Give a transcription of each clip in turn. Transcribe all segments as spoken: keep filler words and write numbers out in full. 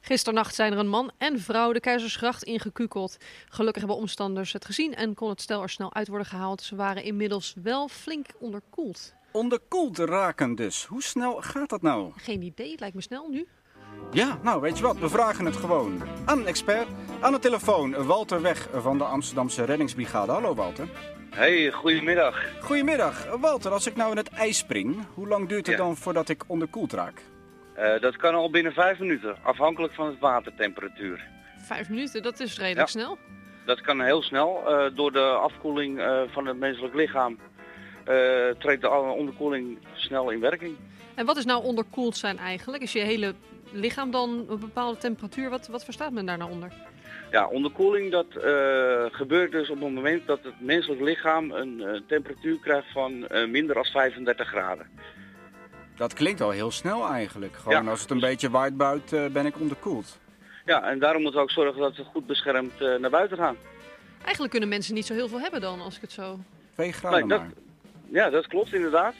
Gisternacht zijn er een man en vrouw de Keizersgracht ingekukeld. Gelukkig hebben omstanders het gezien en kon het stel er snel uit worden gehaald. Ze waren inmiddels wel flink onderkoeld. Onderkoeld raken dus. Hoe snel gaat dat nou? Geen idee, het lijkt me snel nu. Ja, nou weet je wat, we vragen het gewoon aan een expert. Aan de telefoon Walter Weg van de Amsterdamse Reddingsbrigade. Hallo Walter. Hey, goedemiddag. Goedemiddag. Walter, als ik nou in het ijs spring, hoe lang duurt het Ja. dan voordat ik onderkoeld raak? Uh, dat kan al binnen vijf minuten, afhankelijk van de watertemperatuur. Vijf minuten, dat is redelijk Ja. snel. Dat kan heel snel. Uh, door de afkoeling uh, van het menselijk lichaam uh, treedt de onderkoeling snel in werking. En wat is nou onderkoeld zijn eigenlijk? Is je hele lichaam dan op een bepaalde temperatuur? Wat, wat verstaat men daar nou onder? Ja, onderkoeling dat uh, gebeurt dus op het moment dat het menselijk lichaam een uh, temperatuur krijgt van uh, minder dan vijfendertig graden. Dat klinkt al heel snel eigenlijk. Gewoon Ja. als het een beetje waait buiten, ben ik onderkoeld. Ja, en daarom moeten we ook zorgen dat we goed beschermd uh, naar buiten gaan. Eigenlijk kunnen mensen niet zo heel veel hebben dan, als ik het zo... Twee graden Nee, dat, maar. ja, dat klopt inderdaad.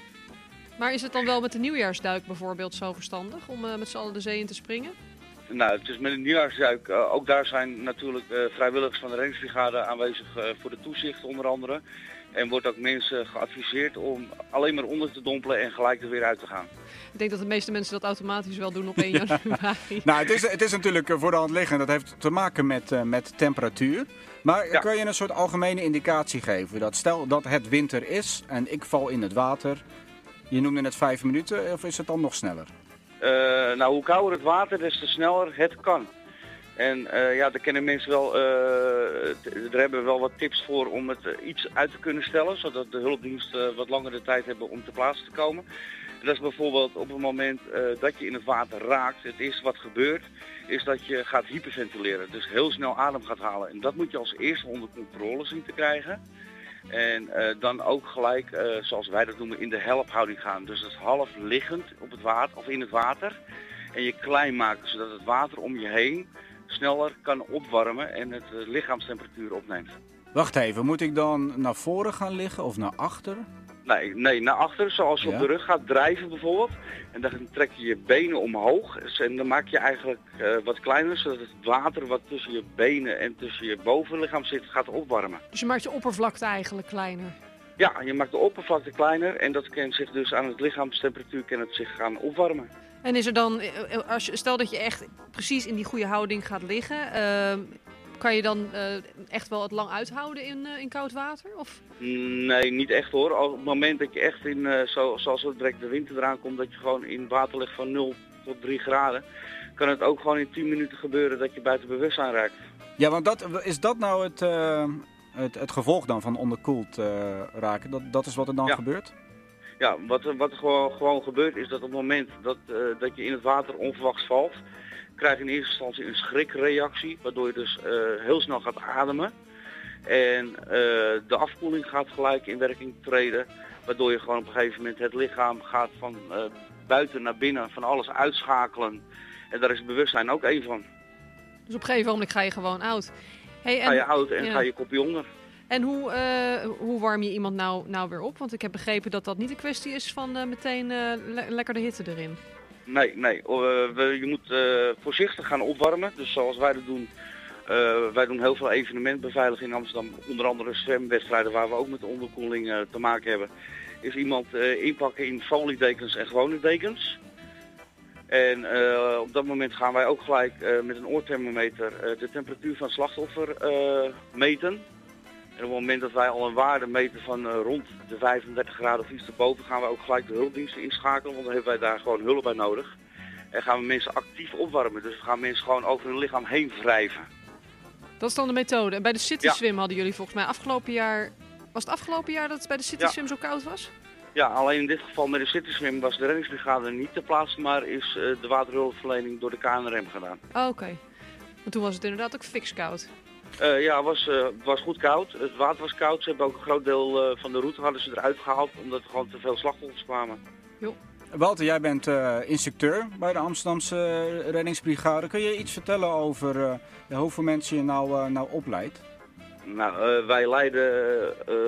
Maar is het dan wel met de nieuwjaarsduik bijvoorbeeld zo verstandig om uh, met z'n allen de zee in te springen? Nou, het is met een nieuwjaarsduik. Uh, ook daar zijn natuurlijk uh, vrijwilligers van de reddingsbrigade aanwezig uh, voor de toezicht onder andere. En wordt ook mensen geadviseerd om alleen maar onder te dompelen en gelijk er weer uit te gaan. Ik denk dat de meeste mensen dat automatisch wel doen op één januari. Nou, het is, het is natuurlijk voor de hand liggend. Dat heeft te maken met, uh, met temperatuur. Maar Ja. kan je een soort algemene indicatie geven? Dat stel dat het winter is en ik val in het water. Je noemde het vijf minuten, of is het dan nog sneller? Uh, nou, hoe kouder het water, des te sneller het kan. En uh, ja, daar kennen mensen wel, uh, er hebben we wel wat tips voor om het uh, iets uit te kunnen stellen, zodat de hulpdiensten uh, wat langere tijd hebben om te plaatsen te komen. En dat is bijvoorbeeld op het moment uh, dat je in het water raakt, het eerste wat gebeurt, is dat je gaat hyperventileren. Dus heel snel adem gaat halen. En dat moet je als eerste onder controle zien te krijgen. En uh, dan ook gelijk, uh, zoals wij dat noemen, in de helphouding gaan. Dus dat is half liggend op het water, of in het water. En je klein maken, zodat het water om je heen sneller kan opwarmen en het uh, lichaamstemperatuur opneemt. Wacht even, moet ik dan naar voren gaan liggen of naar achter? Nee, nee, naar achter, zoals je Ja. op de rug gaat drijven bijvoorbeeld. En dan trek je je benen omhoog. En dan maak je eigenlijk uh, wat kleiner, zodat het water wat tussen je benen en tussen je bovenlichaam zit, gaat opwarmen. Dus je maakt je oppervlakte eigenlijk kleiner. Ja, je maakt de oppervlakte kleiner en dat kan zich dus aan het lichaamstemperatuur kan het zich gaan opwarmen. En is er dan, als je, stel dat je echt precies in die goede houding gaat liggen, uh, kan je dan uh, echt wel het lang uithouden in, uh, in koud water? Of? Nee, niet echt hoor. Op het moment dat je echt in, uh, zo, zoals het direct de winter eraan komt, dat je gewoon in water ligt van nul tot drie graden, kan het ook gewoon in tien minuten gebeuren dat je buiten bewustzijn raakt. Ja, want dat, is dat nou het, uh, het, het gevolg dan van onderkoeld uh, raken? Dat, dat is wat er dan Ja. gebeurt? Ja, wat, wat er gewoon, gewoon gebeurt is dat op het moment dat, uh, dat je in het water onverwachts valt, krijg je in eerste instantie een schrikreactie, waardoor je dus uh, heel snel gaat ademen. En uh, de afkoeling gaat gelijk in werking treden, waardoor je gewoon op een gegeven moment het lichaam gaat van uh, buiten naar binnen, van alles uitschakelen. En daar is het bewustzijn ook één van. Dus op een gegeven moment ga je gewoon oud. Hey, en, Ga je oud en ja. ga je kopje onder. En hoe, uh, hoe warm je iemand nou, nou weer op? Want ik heb begrepen dat dat niet een kwestie is van uh, meteen uh, le- lekker de hitte erin. Nee, nee. Uh, we, je moet uh, voorzichtig gaan opwarmen. Dus zoals wij dat doen, uh, wij doen heel veel evenementbeveiliging in Amsterdam. Onder andere zwemwedstrijden waar we ook met de onderkoeling uh, te maken hebben. Is iemand uh, inpakken in foliedekens en gewone dekens. En uh, op dat moment gaan wij ook gelijk uh, met een oorthermometer uh, de temperatuur van het slachtoffer uh, meten. En op het moment dat wij al een waarde meten van uh, rond de vijfendertig graden of iets erboven, gaan we ook gelijk de hulpdiensten inschakelen, want dan hebben wij daar gewoon hulp bij nodig. En gaan we mensen actief opwarmen, dus we gaan mensen gewoon over hun lichaam heen wrijven. Dat is dan de methode. En bij de City Ja. Swim hadden jullie volgens mij afgelopen jaar... Was het afgelopen jaar dat het bij de City Ja. Swim zo koud was? Ja, alleen in dit geval met de City Swim was de reddingsbrigade niet ter plaatse, maar is uh, de waterhulpverlening door de K N R M gedaan. Oh, oké. Okay. Want toen was het inderdaad ook fix koud. Uh, ja, het was, uh, het was goed koud. Het water was koud. Ze hebben ook een groot deel uh, van de route hadden ze eruit gehaald, omdat er gewoon te veel slachtoffers kwamen. Jo. Walter, jij bent uh, instructeur bij de Amsterdamse uh, Reddingsbrigade. Kun je iets vertellen over uh, ja, hoeveel mensen je nou, uh, nou opleidt? Nou, uh, wij leiden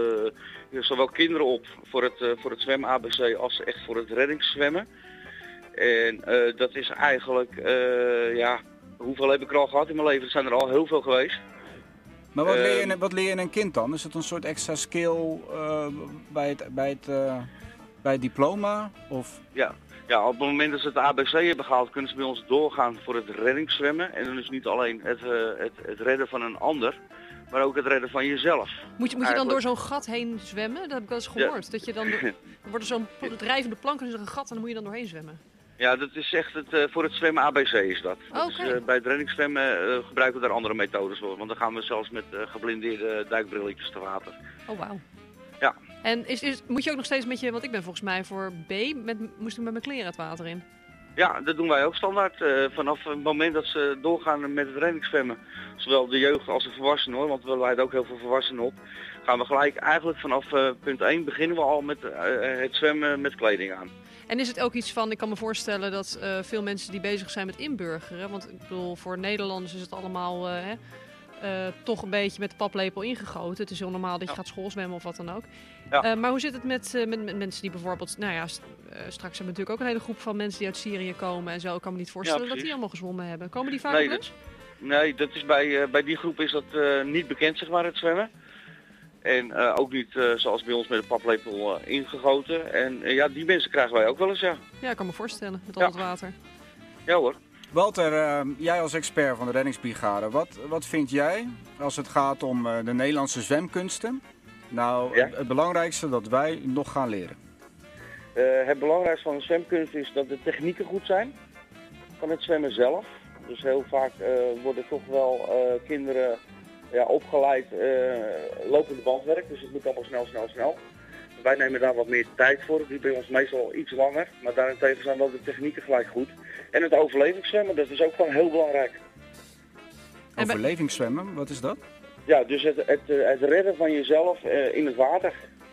uh, zowel kinderen op voor het, uh, voor het zwem A B C als echt voor het reddingszwemmen. En uh, dat is eigenlijk, uh, ja, hoeveel heb ik er al gehad in mijn leven? Er zijn er al heel veel geweest. Maar wat, uh, leer, je, wat leer je in een kind dan? Is het een soort extra skill uh, bij, het, bij, het, uh, bij het diploma? Of? Ja. Ja, op het moment dat ze het A B C hebben gehaald, kunnen ze bij ons doorgaan voor het reddingszwemmen. En dan is niet alleen het, uh, het, het redden van een ander, maar ook het redden van jezelf. Moet je, moet je dan door zo'n gat heen zwemmen? Dat heb ik wel eens gehoord. Ja. Dat je dan, door, dan wordt er zo'n drijvende plank en is er een gat en dan moet je dan doorheen zwemmen. Ja, dat is echt het, uh, voor het zwemmen A B C is dat. Okay. Dus, uh, bij het reddingszwemmen uh, gebruiken we daar andere methodes voor. Want dan gaan we zelfs met uh, geblindeerde duikbrilletjes te water. Oh, wauw. Ja. En is, is, moet je ook nog steeds met je, want ik ben volgens mij voor B, met, moest ik met mijn kleren het water in? Ja, dat doen wij ook standaard. Uh, vanaf het moment dat ze doorgaan met het reddingszwemmen, zowel de jeugd als de volwassenen hoor, want we leiden ook heel veel volwassenen op, gaan we gelijk eigenlijk vanaf uh, punt één beginnen we al met uh, het zwemmen met kleding aan. En is het ook iets van, ik kan me voorstellen dat uh, veel mensen die bezig zijn met inburgeren, want ik bedoel voor Nederlanders is het allemaal uh, hè, uh, toch een beetje met de paplepel ingegoten. Het is heel normaal dat je ja. gaat schoolzwemmen of wat dan ook. Ja. Uh, maar hoe zit het met, uh, met, met mensen die bijvoorbeeld, nou ja, st- uh, straks hebben we natuurlijk ook een hele groep van mensen die uit Syrië komen en zo. Ik kan me niet voorstellen ja, dat die allemaal gezwommen hebben. Komen die vaak nee, op les? Dat, nee, dat is bij, uh, bij die groep is dat uh, niet bekend, zeg maar, het zwemmen. En uh, ook niet uh, zoals bij ons met de paplepel uh, ingegoten. En uh, ja, die mensen krijgen wij ook wel eens, ja. Ja, ik kan me voorstellen, met al ja. het water. Ja hoor. Walter, uh, jij als expert van de reddingsbrigade, wat, wat vind jij als het gaat om uh, de Nederlandse zwemkunsten? Nou, ja? het belangrijkste dat wij nog gaan leren. Uh, het belangrijkste van de zwemkunst is dat de technieken goed zijn van het zwemmen zelf. Dus heel vaak uh, worden toch wel uh, kinderen ja, opgeleid uh, lopende bandwerk, dus het moet allemaal snel, snel, snel. Wij nemen daar wat meer tijd voor, die bij ons meestal iets langer, maar daarentegen zijn wel de technieken gelijk goed. En het overlevingszwemmen, dat is ook gewoon heel belangrijk. Overlevingszwemmen, wat is dat? Ja, dus het, het, het redden van jezelf uh, in het water.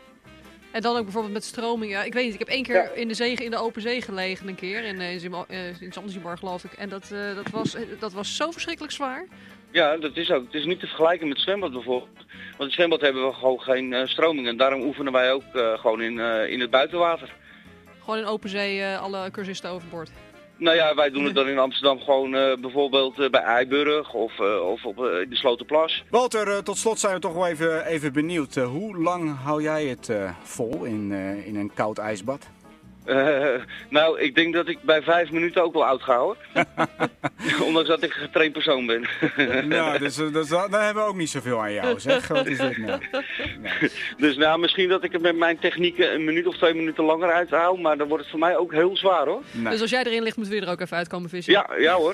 En dan ook bijvoorbeeld met stromingen. Ik weet niet, ik heb één keer ja. in de zee, in de open zee gelegen een keer, in, uh, in Zanzibar geloof ik. En dat, uh, dat, was, dat was zo verschrikkelijk zwaar. Ja, dat is ook. Het is niet te vergelijken met zwembad bijvoorbeeld. Want in het zwembad hebben we gewoon geen uh, stromingen. Daarom oefenen wij ook uh, gewoon in, uh, in het buitenwater. Gewoon in open zee uh, alle cursisten overboord? Nou ja, wij doen het dan in Amsterdam gewoon uh, bijvoorbeeld uh, bij Eiburg of, uh, of op uh, de Slotenplas. Walter, uh, tot slot zijn we toch wel even, even benieuwd. Uh, hoe lang hou jij het uh, vol in, uh, in een koud ijsbad? Uh, nou, ik denk dat ik bij vijf minuten ook wel oud ga hoor. Ondanks dat ik een getraind persoon ben. Nou, dus, dus dan hebben we ook niet zoveel aan jou, zeg. Wat is dit nou? Nee. Dus nou, misschien dat ik het met mijn technieken een minuut of twee minuten langer uithoud, maar dan wordt het voor mij ook heel zwaar hoor. Nee. Dus als jij erin ligt, moeten we er ook even uit komen vissen? Ja, ja hoor.